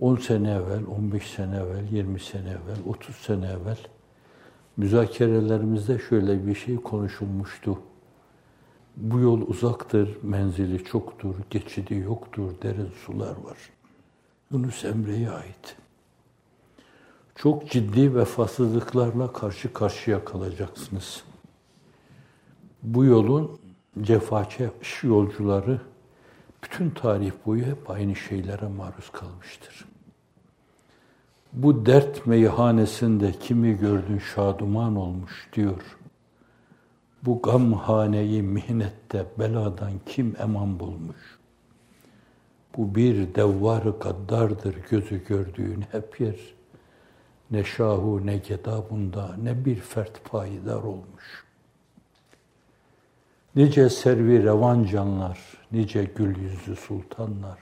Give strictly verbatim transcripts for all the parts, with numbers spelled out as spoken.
on sene evvel, on beş sene evvel, yirmi sene evvel, otuz sene evvel müzakerelerimizde şöyle bir şey konuşulmuştu. Bu yol uzaktır, menzili çoktur, geçidi yoktur, derin sular var. Yunus Emre'ye ait. Çok ciddi vefasızlıklarla karşı karşıya kalacaksınız. Bu yolun cefakeş yolcuları bütün tarih boyu hep aynı şeylere maruz kalmıştır. Bu dert meyhanesinde kimi gördün şaduman olmuş diyor. Bu gamhaneyi mihnette beladan kim eman bulmuş? Bu bir devvar-ı gaddardır gözü gördüğün hep yer. Ne şahu ne geda bunda ne bir fert payidar olmuş. Nice servi revan canlar, nice gül yüzlü sultanlar.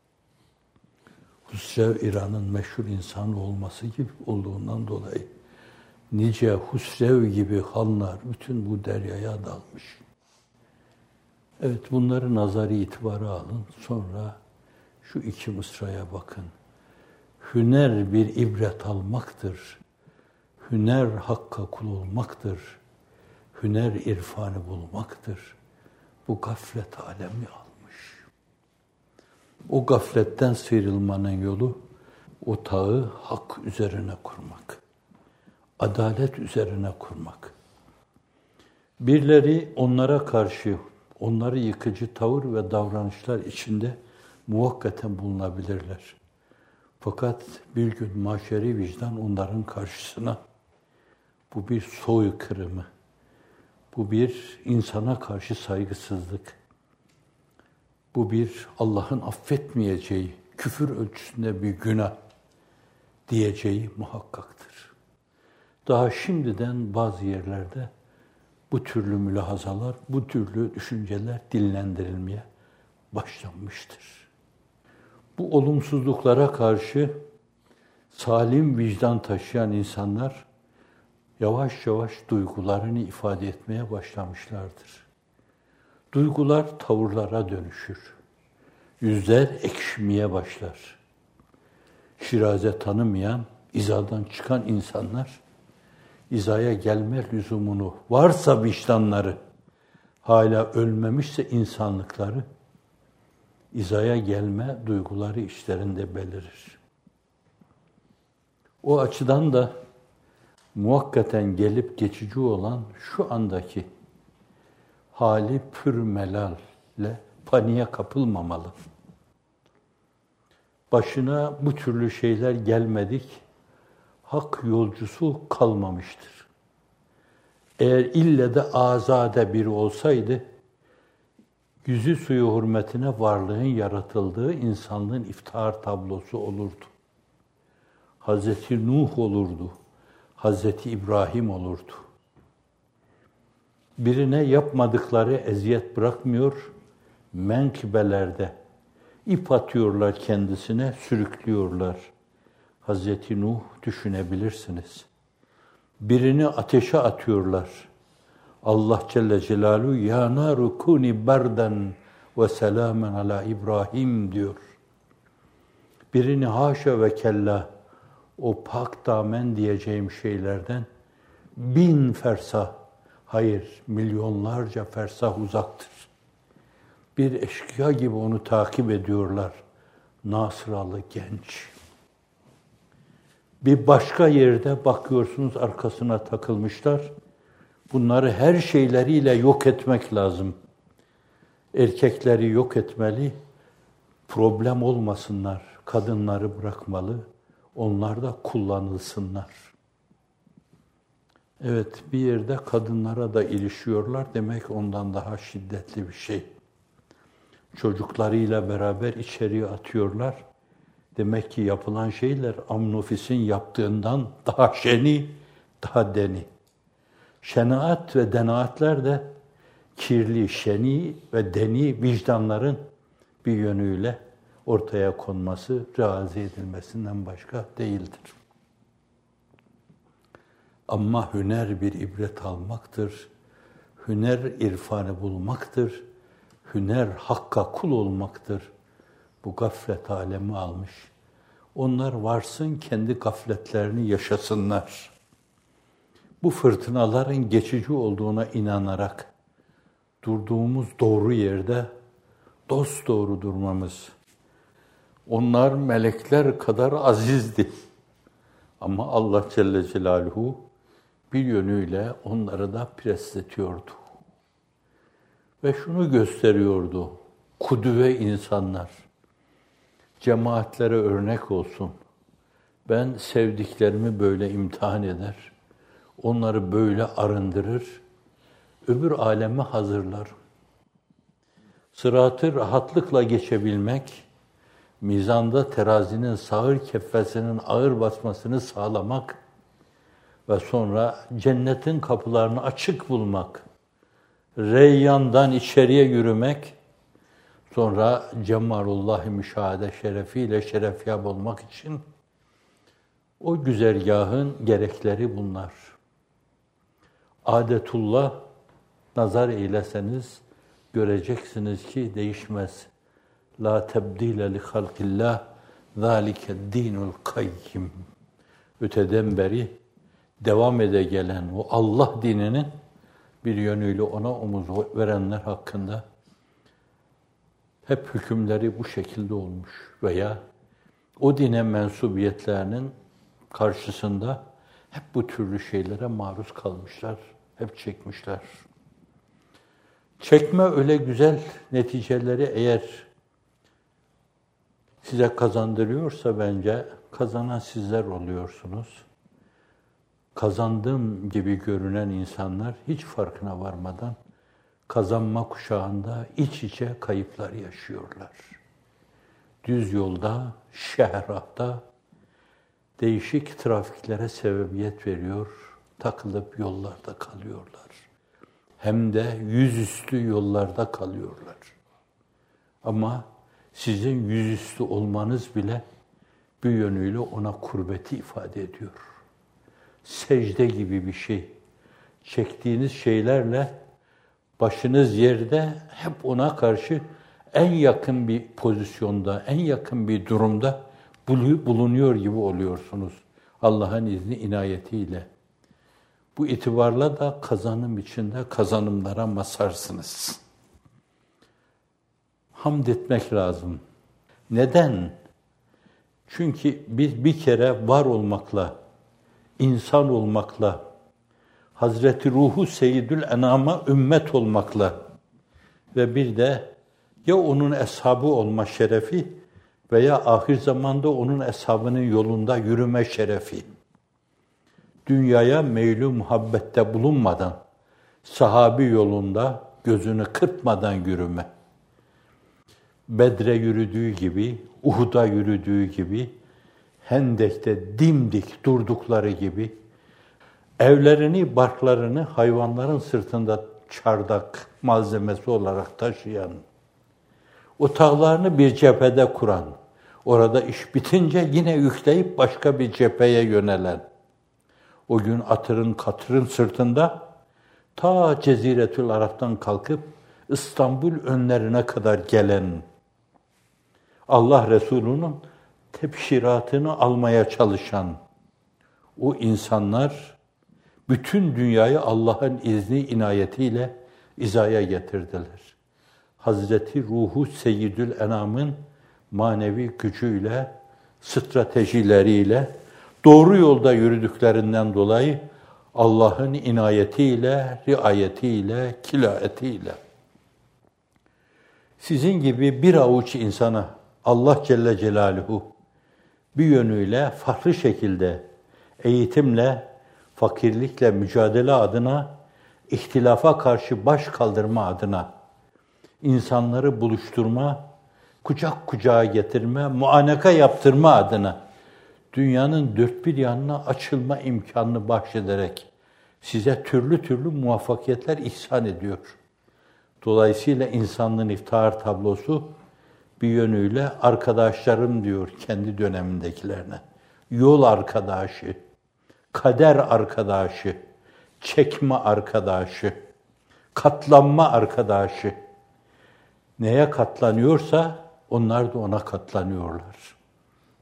Husrev İran'ın meşhur insan olması gibi olduğundan dolayı nice Husrev gibi hanlar bütün bu deryaya dalmış. Evet, bunları nazari itibara alın. Sonra şu iki mısraya bakın. Hüner bir ibret almaktır. Hüner hakka kul olmaktır. Hüner irfanı bulmaktır. Bu gaflet alemi almış. O gafletten sıyrılmanın yolu o tağı hak üzerine kurmak. Adalet üzerine kurmak. Birileri onlara karşı, onları yıkıcı tavır ve davranışlar içinde muvakkaten bulunabilirler. Fakat bir gün mahşeri vicdan onların karşısına bu bir soykırımı, bu bir insana karşı saygısızlık, bu bir Allah'ın affetmeyeceği, küfür ölçüsünde bir günah diyeceği muhakkaktır. Daha şimdiden bazı yerlerde bu türlü mülahazalar, bu türlü düşünceler dillendirilmeye başlanmıştır. Bu olumsuzluklara karşı salim vicdan taşıyan insanlar yavaş yavaş duygularını ifade etmeye başlamışlardır. Duygular tavırlara dönüşür. Yüzler ekşimeye başlar. Şiraze tanımayan, izadan çıkan insanlar, izaya gelme lüzumunu varsa vicdanları, hala ölmemişse insanlıkları, izaya gelme duyguları içlerinde belirir. O açıdan da muhakkaten gelip geçici olan şu andaki hali pür melalle paniğe kapılmamalı. Başına bu türlü şeyler gelmedik, hak yolcusu kalmamıştır. Eğer ille de azade biri olsaydı, yüzü suyu hürmetine varlığın yaratıldığı insanlığın iftihar tablosu olurdu. Hazreti Nuh olurdu, Hazreti İbrahim olurdu. Birine yapmadıkları eziyet bırakmıyor, menkibelerde ip atıyorlar kendisine, sürüklüyorlar. Hazreti Nuh düşünebilirsiniz. Birini ateşe atıyorlar. Allah Celle Celaluhu ya naru kuni berden ve selamen ala İbrahim diyor. Birini haşa ve kella o pak damen diyeceğim şeylerden bin fersah, hayır milyonlarca fersah uzaktır. Bir eşkıya gibi onu takip ediyorlar. Nasıralı genç. Bir başka yerde bakıyorsunuz arkasına takılmışlar. Bunları her şeyleriyle yok etmek lazım. Erkekleri yok etmeli, problem olmasınlar. Kadınları bırakmalı, onlar da kullanılsınlar. Evet, bir yerde kadınlara da ilişiyorlar. Demek ondan daha şiddetli bir şey. Çocuklarıyla beraber içeriye atıyorlar. Demek ki yapılan şeyler Amnofis'in yaptığından daha şeni, daha deni. Şenaat ve denaatler de kirli, şeni ve deni vicdanların bir yönüyle ortaya konması, razı edilmesinden başka değildir. Ama hüner bir ibret almaktır. Hüner irfanı bulmaktır. Hüner hakka kul olmaktır. Bu gaflet alemi almış. Onlar varsın, kendi gafletlerini yaşasınlar. Bu fırtınaların geçici olduğuna inanarak durduğumuz doğru yerde dosdoğru durmamız. Onlar melekler kadar azizdi. Ama Allah Celle Celaluhu bir yönüyle onları da presletiyordu. Ve şunu gösteriyordu. Kudüve insanlar, cemaatlere örnek olsun. Ben sevdiklerimi böyle imtihan eder, onları böyle arındırır, öbür aleme hazırlarım. Sıratı rahatlıkla geçebilmek, mizanda terazinin sağır keffesinin ağır basmasını sağlamak ve sonra cennetin kapılarını açık bulmak, Reyyan'dan içeriye yürümek, sonra Cemalullah-ı Müşahede şerefiyle şerefyab olmak için o güzergahın gerekleri bunlar. Adetullah, nazar eyleseniz göreceksiniz ki değişmez. La tebdile li halqillah, zâlike dinul kayyim. Öteden beri devam ede gelen o Allah dininin bir yönüyle ona omuz verenler hakkında hep hükümleri bu şekilde olmuş veya o dine mensubiyetlerinin karşısında hep bu türlü şeylere maruz kalmışlar, hep çekmişler. Çekme öyle güzel neticeleri eğer size kazandırıyorsa bence kazanan sizler oluyorsunuz. Kazandığım gibi görünen insanlar hiç farkına varmadan kazanma kuşağında iç içe kayıplar yaşıyorlar. Düz yolda, şehrahta değişik trafiklere sebebiyet veriyor, takılıp yollarda kalıyorlar. Hem de yüzüstü yollarda kalıyorlar. Ama sizin yüzüstü olmanız bile bir yönüyle ona kurbeti ifade ediyor. Secde gibi bir şey. Çektiğiniz şeylerle başınız yerde hep ona karşı en yakın bir pozisyonda, en yakın bir durumda bulunuyor gibi oluyorsunuz. Allah'ın izni, inayetiyle. Bu itibarla da kazanım içinde kazanımlara masarsınız. Hamd etmek lazım. Neden? Çünkü biz bir kere var olmakla, insan olmakla, Hazreti Ruhu Seyyidül Enam'a ümmet olmakla ve bir de ya onun eshabı olma şerefi veya ahir zamanda onun eshabının yolunda yürüme şerefi. Dünyaya meylü muhabbette bulunmadan, sahabi yolunda gözünü kırpmadan yürüme. Bedre yürüdüğü gibi, Uhud'a yürüdüğü gibi, Hendek'te dimdik durdukları gibi, evlerini, barklarını hayvanların sırtında çardak malzemesi olarak taşıyan, otağlarını bir cephede kuran, orada iş bitince yine yükleyip başka bir cepheye yönelen, o gün atırın katırın sırtında ta Ceziretül Arap'tan kalkıp İstanbul önlerine kadar gelen, Allah Resulü'nün tebşiratını almaya çalışan o insanlar bütün dünyayı Allah'ın izni, inayetiyle izaya getirdiler. Hazreti Ruhu Seyyidül Enam'ın manevi gücüyle, stratejileriyle, doğru yolda yürüdüklerinden dolayı Allah'ın inayetiyle, riayetiyle, kilaetiyle sizin gibi bir avuç insana Allah Celle Celaluhu bir yönüyle farklı şekilde eğitimle, fakirlikle mücadele adına, ihtilafa karşı baş kaldırma adına, insanları buluşturma, kucak kucağa getirme, muaneka yaptırma adına dünyanın dört bir yanına açılma imkanını bahşederek size türlü türlü muvaffakiyetler ihsan ediyor. Dolayısıyla insanlığın iftihar tablosu bir yönüyle arkadaşlarım diyor kendi dönemindekilerine. Yol arkadaşı, kader arkadaşı, çekme arkadaşı, katlanma arkadaşı. Neye katlanıyorsa onlar da ona katlanıyorlar.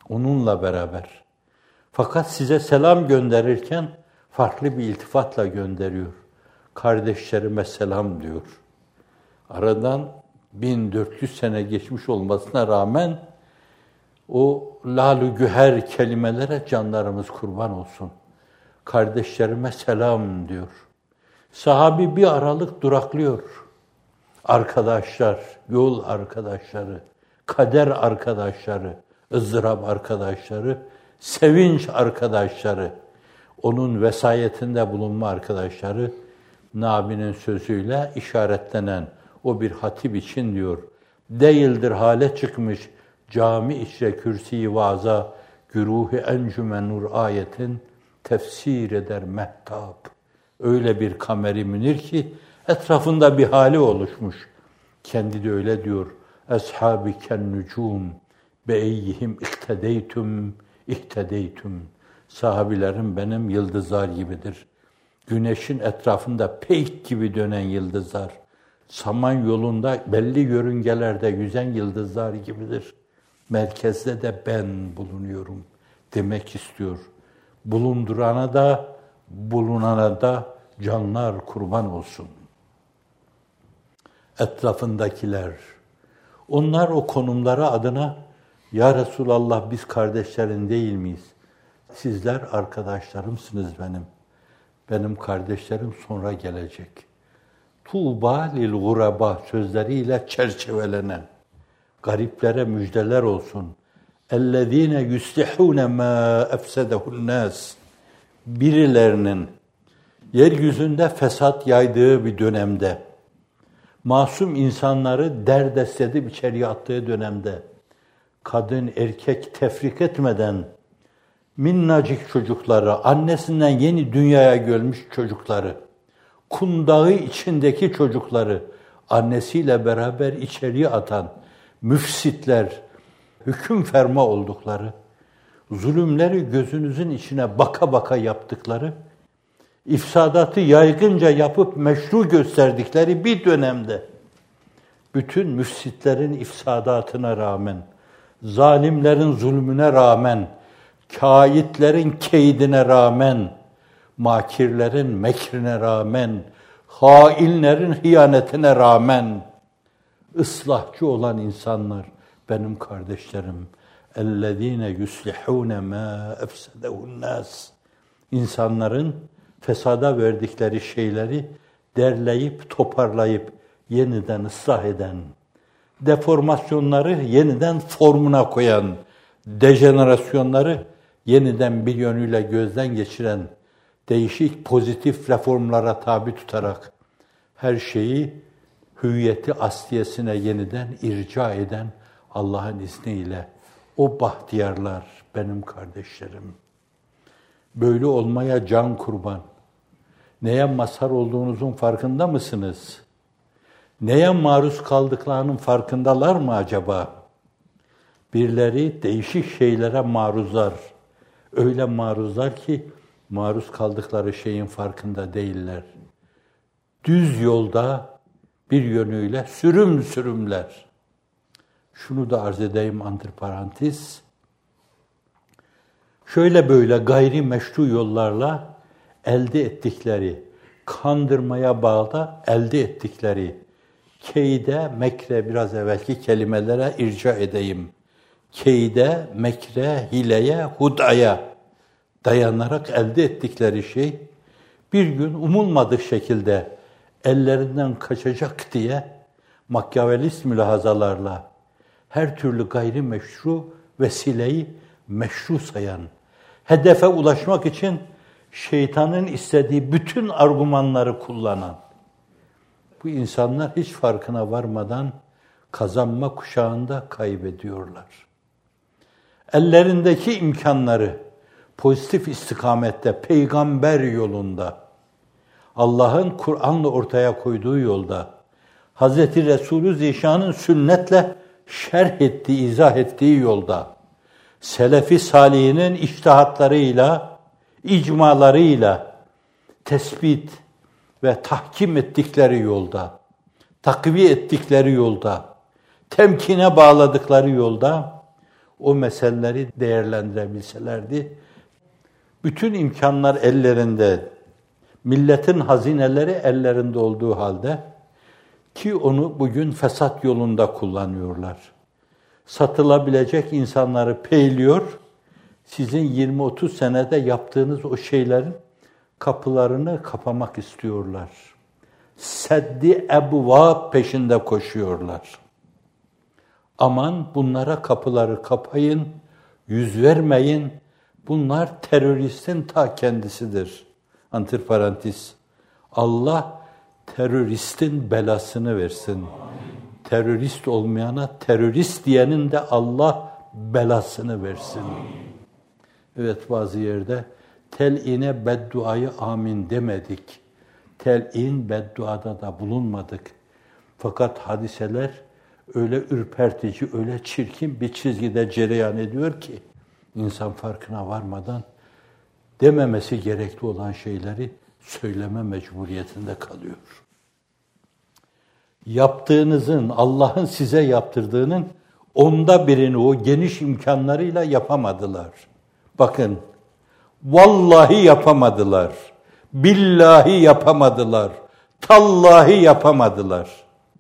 onunla beraber. Fakat size selam gönderirken farklı bir iltifatla gönderiyor. Kardeşlerime selam diyor. Aradan bin dört yüz sene geçmiş olmasına rağmen o lal-ü güher kelimelere canlarımız kurban olsun. Kardeşlerime selam diyor. Sahabi bir aralık duraklıyor. Arkadaşlar, yol arkadaşları, kader arkadaşları, ızdırap arkadaşları, sevinç arkadaşları, onun vesayetinde bulunma arkadaşları, Nabi'nin sözüyle işaretlenen o bir hatip için diyor, değildir hale çıkmış cami içre kürsi-i vaza, güruh-i encümen nur ayetin tefsir eder mehtap. Öyle bir kameri münir ki etrafında bir hali oluşmuş. Kendi de öyle diyor. Eshabi ken nucum be eyyihim ihtedeytüm ihtedeytüm. Sahabilerim benim yıldızlar gibidir. Güneşin etrafında peyk gibi dönen yıldızlar. Saman yolunda belli yörüngelerde yüzen yıldızlar gibidir. Merkezde de ben bulunuyorum demek istiyor. Bulundurana da, bulunana da canlar kurban olsun. Etrafındakiler, onlar o konumları adına, ya Resulallah biz kardeşlerin değil miyiz? Sizler arkadaşlarımsınız benim. Benim kardeşlerim sonra gelecek. Tuğba lil guraba sözleriyle çerçevelenen, gariplere müjdeler olsun. اَلَّذ۪ينَ يُسْلِحُونَ مَا اَفْسَدَهُ النَّاسِ Birilerinin yeryüzünde fesat yaydığı bir dönemde, masum insanları derdest edip içeriye attığı dönemde, kadın erkek tefrik etmeden, minnacık çocukları, annesinden yeni dünyaya gelmiş çocukları, kundağı içindeki çocukları, annesiyle beraber içeriye atan müfsitler, hüküm ferma oldukları, zulümleri gözünüzün içine baka baka yaptıkları, ifsadatı yaygınca yapıp meşru gösterdikleri bir dönemde, bütün müfsitlerin ifsadatına rağmen, zalimlerin zulmüne rağmen, kâyitlerin keydine rağmen, makirlerin mekrine rağmen, hainlerin hıyanetine rağmen, ıslahçı olan insanlar, benim kardeşlerim, اَلَّذ۪ينَ يُسْلِحُونَ مَا اَفْسَدَهُ النَّاسِ İnsanların fesada verdikleri şeyleri derleyip, toparlayıp, yeniden ıslah eden, deformasyonları yeniden formuna koyan, dejenerasyonları yeniden bir yönüyle gözden geçiren, değişik pozitif reformlara tabi tutarak her şeyi hüviyeti asliyesine yeniden irca eden Allah'ın izniyle o bahtiyarlar benim kardeşlerim. Böyle olmaya can kurban. Neye mazhar olduğunuzun farkında mısınız? Neye maruz kaldıklarının farkındalar mı acaba? Birileri değişik şeylere maruzlar. Öyle maruzlar ki maruz kaldıkları şeyin farkında değiller. Düz yolda bir yönüyle sürüm sürümler. Şunu da arz edeyim antiparantez. Şöyle böyle gayri meşru yollarla elde ettikleri, kandırmaya bağlı elde ettikleri keyde, mekre biraz evvelki kelimelere irca edeyim. Keyde, mekre, hileye, hudaya dayanarak elde ettikleri şey bir gün umulmadık şekilde ellerinden kaçacak diye makyavelist mülahazalarla her türlü gayrimeşru vesileyi meşru sayan, hedefe ulaşmak için şeytanın istediği bütün argümanları kullanan bu insanlar hiç farkına varmadan kazanma kuşağında kaybediyorlar. Ellerindeki imkanları pozitif istikamette, peygamber yolunda, Allah'ın Kur'an'la ortaya koyduğu yolda, Hazreti Resulü Zişan'ın sünnetle şerh ettiği, izah ettiği yolda, Selefi Salihinin içtihatlarıyla, icmalarıyla tespit ve tahkim ettikleri yolda, takviye ettikleri yolda, temkine bağladıkları yolda, o meseleleri değerlendirebilselerdi. Bütün imkanlar ellerinde, milletin hazineleri ellerinde olduğu halde ki onu bugün fesat yolunda kullanıyorlar. Satılabilecek insanları peyliyor, sizin yirmi otuz senede yaptığınız o şeylerin kapılarını kapamak istiyorlar. Seddi ebvab peşinde koşuyorlar. Aman bunlara kapıları kapayın, yüz vermeyin. Bunlar teröristin ta kendisidir. Antiparantez. Allah teröristin belasını versin. Terörist olmayana terörist diyenin de Allah belasını versin. Evet, bazı yerde tel'ine bedduayı amin demedik. Tel'in bedduada da bulunmadık. Fakat hadiseler öyle ürpertici, öyle çirkin bir çizgide cereyan ediyor ki insan farkına varmadan dememesi gerekli olan şeyleri söyleme mecburiyetinde kalıyor. Yaptığınızın, Allah'ın size yaptırdığının onda birini o geniş imkanlarıyla yapamadılar. Bakın, vallahi yapamadılar, billahi yapamadılar, tallahi yapamadılar.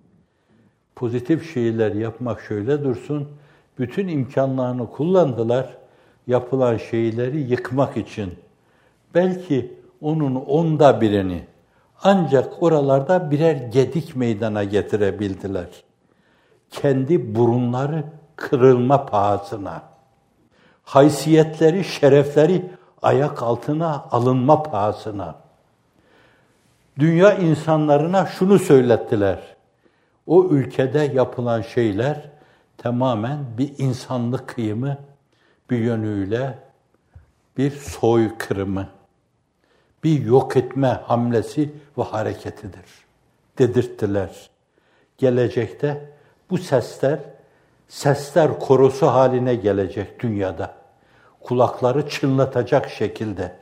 Pozitif şeyler yapmak şöyle dursun, bütün imkanlarını kullandılar, yapılan şeyleri yıkmak için. Belki onun onda birini, ancak oralarda birer gedik meydana getirebildiler. Kendi burunları kırılma pahasına, haysiyetleri, şerefleri ayak altına alınma pahasına. Dünya insanlarına şunu söylettiler. O ülkede yapılan şeyler tamamen bir insanlık kıyımı, bir yönüyle bir soykırımı, bir yok etme hamlesi ve hareketidir dedirttiler. Gelecekte bu sesler, sesler korosu haline gelecek dünyada. Kulakları çınlatacak şekilde,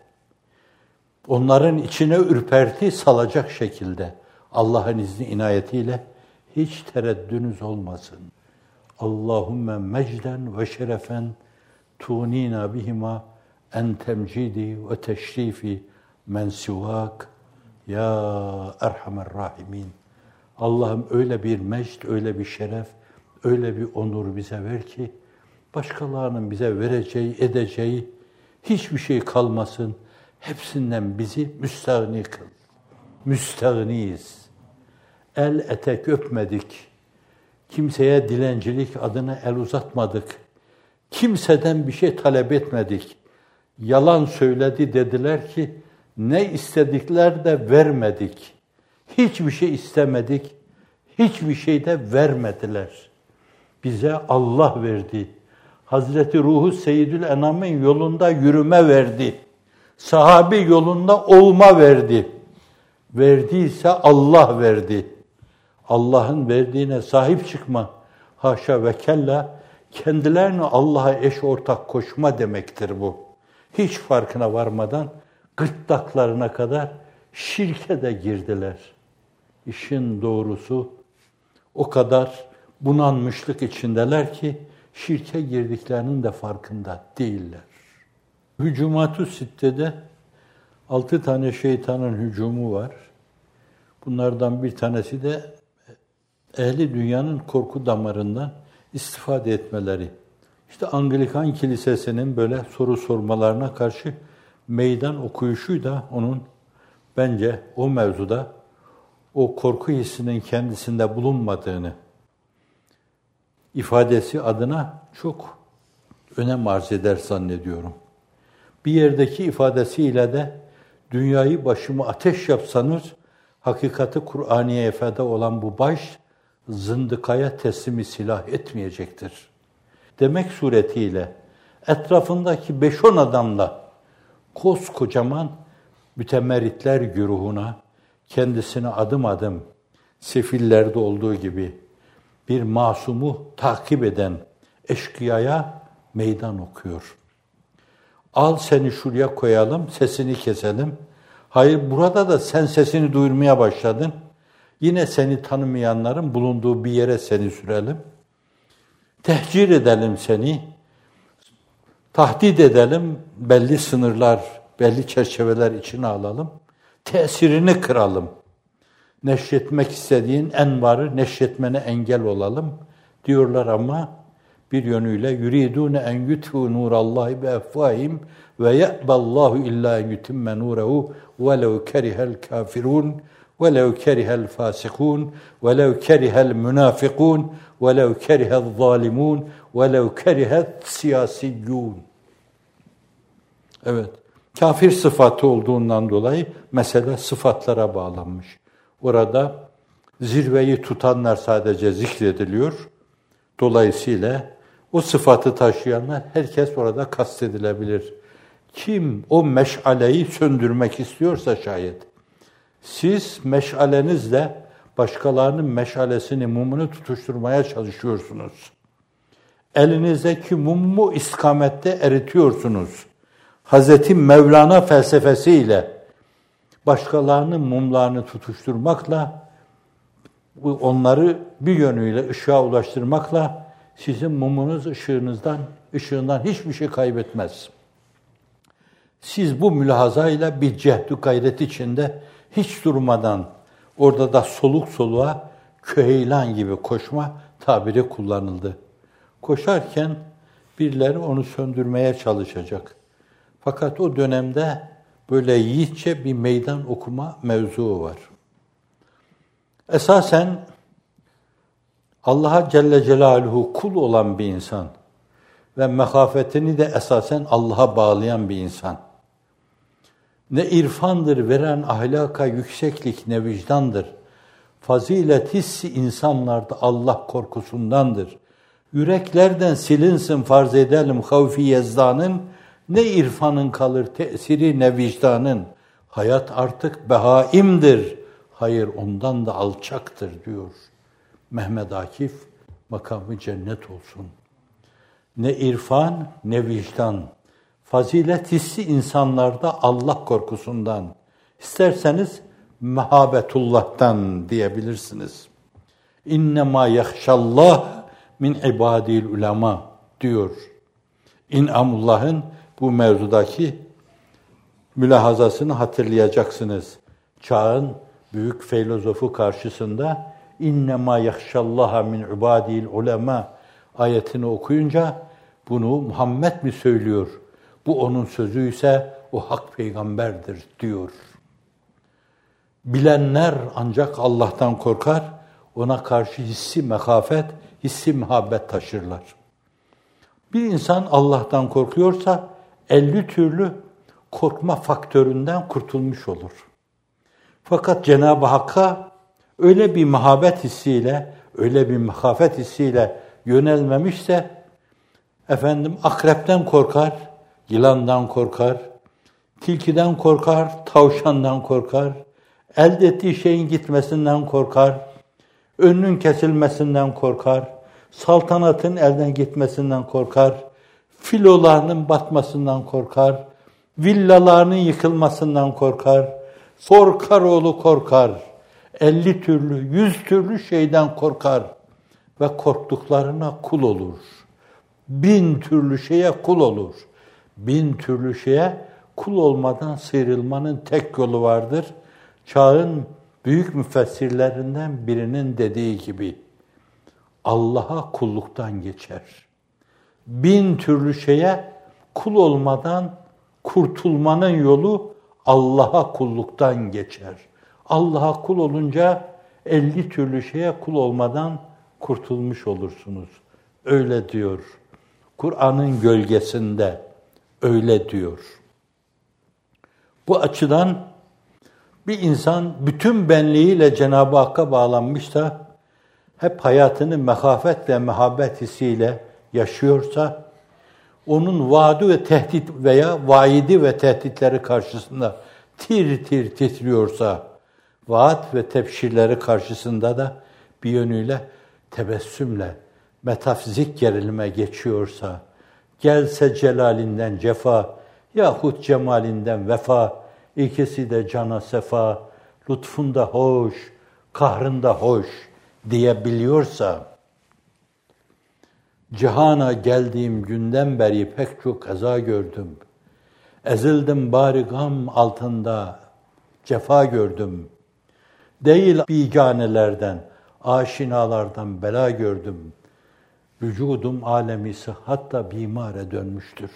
onların içine ürperti salacak şekilde, Allah'ın izni inayetiyle hiç tereddünüz olmasın. Allahümme mecden ve şerefen tunina bihima en temcidi ve teşrifi men sivak ya erhamer rahimin. Allah'ım öyle bir mecd, öyle bir şeref, öyle bir onur bize ver ki başkalarının bize vereceği, edeceği hiçbir şey kalmasın. Hepsinden bizi müstahni kıl. Müstahniyiz. El etek öpmedik. Kimseye dilencilik adına el uzatmadık. Kimseden bir şey talep etmedik. Yalan söyledi dediler ki ne istedikler de vermedik. Hiçbir şey istemedik. Hiçbir şey de vermediler. Bize Allah verdi. Hazreti Ruhu Seyyidül Enam'ın yolunda yürüme verdi. Sahabi yolunda olma verdi. Verdiyse Allah verdi. Allah'ın verdiğine sahip çıkma. Haşa ve kella kendilerini Allah'a eş ortak koşma demektir bu. Hiç farkına varmadan gırtlaklarına kadar şirke de girdiler. İşin doğrusu o kadar bunanmışlık içindeler ki şirke girdiklerinin de farkında değiller. Hücumat-ı Sitte'de altı tane şeytanın hücumu var. Bunlardan bir tanesi de ehli dünyanın korku damarından istifade etmeleri. İşte Anglikan Kilisesi'nin böyle soru sormalarına karşı meydan okuyuşu da onun bence o mevzuda o korku hissinin kendisinde bulunmadığını ifadesi adına çok önem arz eder zannediyorum. Bir yerdeki ifadesiyle de dünyayı başıma ateş yapsanız hakikati Kur'aniye ifade olan bu baş zındıkaya teslimi silah etmeyecektir. Demek suretiyle etrafındaki beş on adamla koskocaman mütemerritler güruhuna kendisine adım adım sefillerde olduğu gibi bir masumu takip eden eşkıyaya meydan okuyor. Al seni şuraya koyalım, sesini keselim. Hayır, burada da sen sesini duyurmaya başladın. Yine seni tanımayanların bulunduğu bir yere seni sürelim. Tehcir edelim seni. tahdit edelim, belli sınırlar, belli çerçeveler içine alalım, tesirini kıralım. Neşretmek istediğin envarı neşretmene engel olalım diyorlar ama bir yönüyle yuridune en yutfu nurallahi bi efvahim ve ya'ballahu illa en yutimme nurehu velev kerihel kafirun velev kerihel fasikun velev kerihel münafikun velev kerihel zalimun velev kerihel siyasiyyun. Evet, kafir sıfatı olduğundan dolayı mesele sıfatlara bağlanmış. Orada zirveyi tutanlar sadece zikrediliyor. Dolayısıyla o sıfatı taşıyanlar herkes orada kastedilebilir. Kim o meşaleyi söndürmek istiyorsa şayet, siz meşalenizle başkalarının meşalesini, mumunu tutuşturmaya çalışıyorsunuz. Elinizdeki mumu istikamette eritiyorsunuz. Hazreti Mevlana felsefesiyle başkalarının mumlarını tutuşturmakla, onları bir yönüyle ışığa ulaştırmakla sizin mumunuz ışığınızdan, ışığından hiçbir şey kaybetmez. Siz bu mülahazayla bir cehd-ü gayret içinde hiç durmadan orada da soluk soluğa küheylan gibi koşma tabiri kullanıldı. Koşarken birileri onu söndürmeye çalışacak. Fakat o dönemde böyle yiğitçe bir meydan okuma mevzuu var. Esasen Allah'a Celle Celaluhu kul olan bir insan ve mehafetini de esasen Allah'a bağlayan bir insan. Ne irfandır veren ahlaka yükseklik, ne vicdandır. Fazilet hissi insanlarda Allah korkusundandır. Yüreklerden silinsin farz edelim havfi yezdanın, ne irfanın kalır tesiri ne vicdanın. Hayat artık behaimdir, hayır ondan da alçaktır diyor Mehmet Akif, makamı cennet olsun. Ne irfan ne vicdan. Fazilet hissi insanlarda Allah korkusundan. İsterseniz mehabetullah'tan diyebilirsiniz. İnnemâ yahşallah min ibadil ulema diyor. İn'amullah'ın bu mevzudaki mülahazasını hatırlayacaksınız. Çağın büyük filozofu karşısında innemâ yahşallaha min ibadil ulema ayetini okuyunca bunu Muhammed mi söylüyor? Bu onun sözü ise o hak peygamberdir diyor. Bilenler ancak Allah'tan korkar, ona karşı hissi mehafet, hissi muhabbet taşırlar. Bir insan Allah'tan korkuyorsa elli türlü korkma faktöründen kurtulmuş olur. Fakat Cenab-ı Hakk'a öyle bir muhabbet hissiyle, öyle bir mehafet hissiyle yönelmemişse, efendim akrepten korkar, yılandan korkar, tilkiden korkar, tavşandan korkar, elde ettiği şeyin gitmesinden korkar, önünün kesilmesinden korkar, saltanatın elden gitmesinden korkar, filolarının batmasından korkar, villalarının yıkılmasından korkar, korkar oğlu korkar, elli türlü, yüz türlü şeyden korkar ve korktuklarına kul olur. Bin türlü şeye kul olur. Bin türlü şeye kul olmadan sıyrılmanın tek yolu vardır. Çağın büyük müfessirlerinden birinin dediği gibi, Allah'a kulluktan geçer. Bin türlü şeye kul olmadan kurtulmanın yolu Allah'a kulluktan geçer. Allah'a kul olunca elli türlü şeye kul olmadan kurtulmuş olursunuz. Öyle diyor. Kur'an'ın gölgesinde öyle diyor. Bu açıdan bir insan bütün benliğiyle Cenab-ı Hakk'a bağlanmışsa, hep hayatını mehafet ve mehabbet hissiyle yaşıyorsa, onun vaadi ve tehdit veya vaidi ve tehditleri karşısında tir tir titriyorsa, vaat ve tebşirleri karşısında da bir yönüyle tebessümle metafizik gerilime geçiyorsa, gelse celalinden cefa yahut cemalinden vefa, ikisi de cana sefa, lütfunda hoş, kahrında hoş diyebiliyorsa, Cihana geldiğim günden beri pek çok eza gördüm. Ezildim bari gam altında, cefa gördüm. Değil biganelerden, aşinalardan bela gördüm. Vücudum alemi sıhhatta bimare dönmüştür.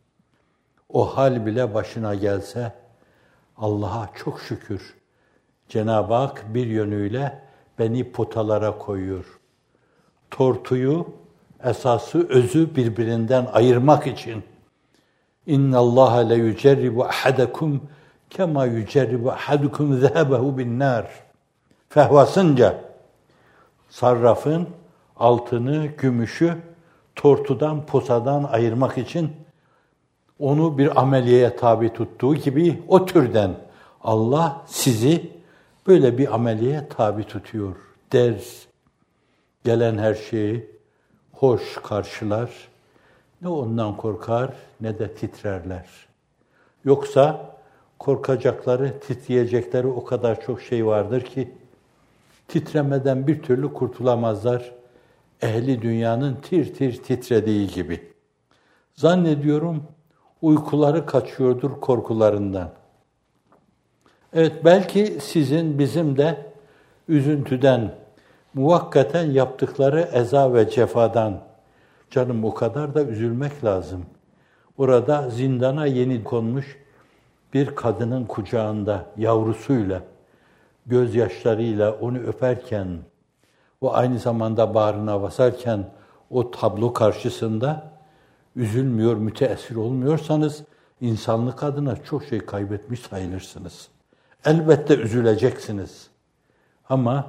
O hal bile başına gelse, Allah'a çok şükür. Cenab-ı Hak bir yönüyle beni potalara koyuyor. Tortuyu, esası, özü birbirinden ayırmak için. İnna Allaha le yucerribu ahadakum kema yucerribu ahadukum zehebehu bin nar. Fehvasınca sarrafın altını, gümüşü tortudan, posadan ayırmak için onu bir ameliyeye tabi tuttuğu gibi o türden Allah sizi böyle bir ameliyeye tabi tutuyor. Ders, gelen her şeyi hoş karşılar. Ne ondan korkar ne de titrerler. Yoksa korkacakları, titreyecekleri o kadar çok şey vardır ki titremeden bir türlü kurtulamazlar. Ehli dünyanın tir tir titrediği gibi. Zannediyorum uykuları kaçıyordur korkularından. Evet, belki sizin bizim de üzüntüden, muvakkaten yaptıkları eza ve cefadan, canım o kadar da üzülmek lazım. Orada zindana yeni konmuş bir kadının kucağında yavrusuyla, gözyaşlarıyla onu öperken, o aynı zamanda bağrına basarken o tablo karşısında üzülmüyor, müteessir olmuyorsanız insanlık adına çok şey kaybetmiş sayılırsınız. Elbette üzüleceksiniz. Ama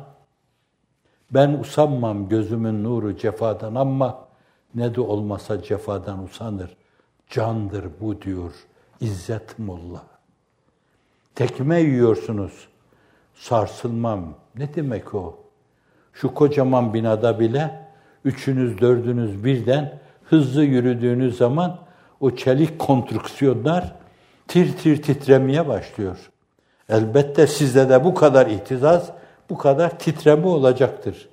ben usanmam gözümün nuru cefadan ama ne de olmasa cefadan usanır. Candır bu diyor İzzet Molla. Tekme yiyorsunuz. Sarsılmam. Ne demek o? Şu kocaman binada bile üçünüz, dördünüz birden hızlı yürüdüğünüz zaman o çelik konstrüksiyonlar tir tir titremeye başlıyor. Elbette sizde de bu kadar ihtizaz, bu kadar titreme olacaktır.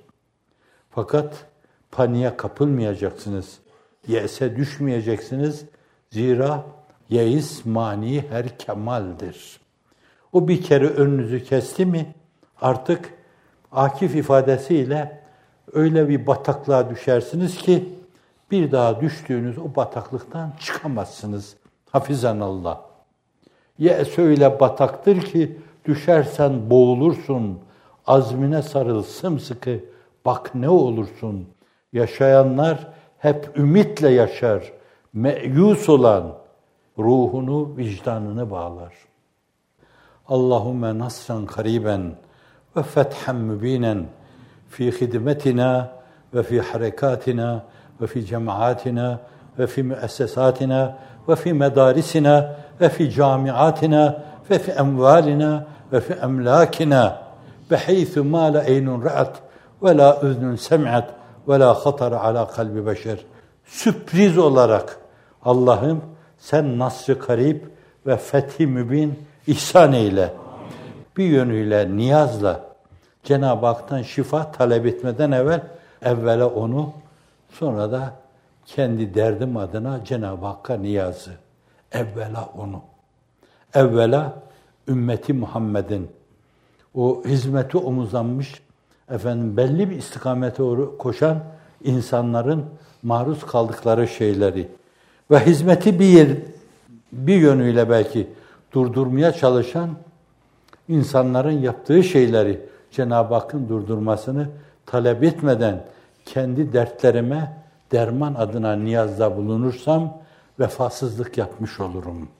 Fakat paniğe kapılmayacaksınız. Yese düşmeyeceksiniz. Zira yeis mani her kemaldir. O bir kere önünüzü kesti mi artık Akif ifadesiyle öyle bir bataklığa düşersiniz ki bir daha düştüğünüz o bataklıktan çıkamazsınız. Hafizanallah. Ye's öyle bataktır ki düşersen boğulursun. Azmine sarıl sımsıkı, bak ne olursun. Yaşayanlar hep ümitle yaşar. Meyus olan ruhunu, vicdanını bağlar. Allahümme nasran kariben ve fethen mübinen fi hidmetina ve fi harekatina ve fi cemaatina ve fi müessesatina ve fi medarisina ve fi camiatina ve fi emvalina ve fi emlakina behaythu ma la aynun ra'at ve la uznun sem'at ve la hatara ala kalbi beşer. Sürpriz olarak Allah'ım sen nasr-ı karib ve fethi mübin ihsan eyle. Bir yönüyle niyazla Cenab-ı Hak'tan şifa talep etmeden evvel evvela onu, sonra da kendi derdim adına Cenab-ı Hakk'a niyazı. Evvela onu. Evvela ümmeti Muhammed'in o hizmeti omuzlanmış, efendim belli bir istikamete doğru koşan insanların maruz kaldıkları şeyleri ve hizmeti bir yer, bir yönüyle belki durdurmaya çalışan insanların yaptığı şeyleri Cenab-ı Hakk'ın durdurmasını talep etmeden kendi dertlerime derman adına niyazda bulunursam vefasızlık yapmış olurum.